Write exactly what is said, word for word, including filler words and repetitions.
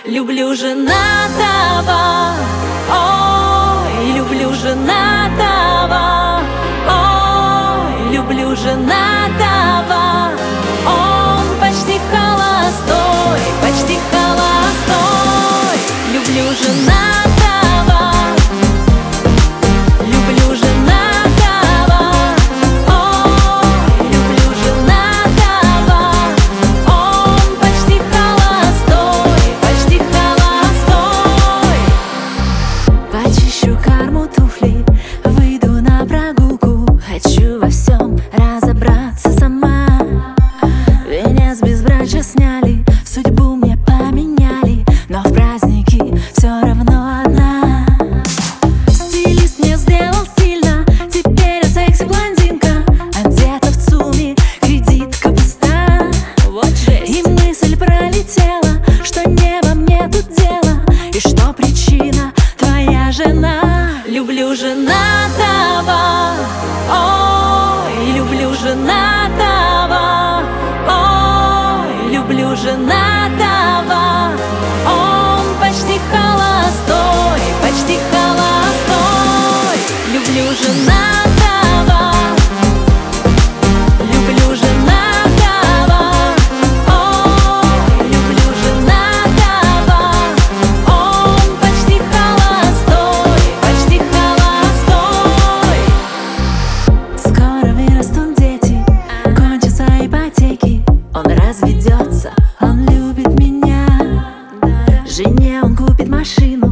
Люблю женатого, ой, люблю женатого, ой, люблю женатого. Он почти холостой, почти холостой. Люблю женатого, люблю женатого, ой, люблю женатого. Он почти холостой, почти холостой. Почищу карму туфли, выйду на прогулку. Хочу во всем разобраться сама. Венец безбрачия сняли, судьбу мне поменяли, но в праздники все равно одна. Стилист мне сделал стильно, теперь я секси-блондинка. Одета в ЦУМе, кредитка пуста. Вот жесть. И мысль пролетела, что не во мне тут дело, и что причина твоя жена. Люблю женатого, ой, люблю женатого, ой, люблю женатого. Он почти холостой, почти холостой. Люблю женатого, люблю женатого, ой, люблю женатого. Он почти холостой, почти холостой. Скоро вырастут дети, кончатся ипотеки. Он разведется, он любит меня. Жене он купит машину.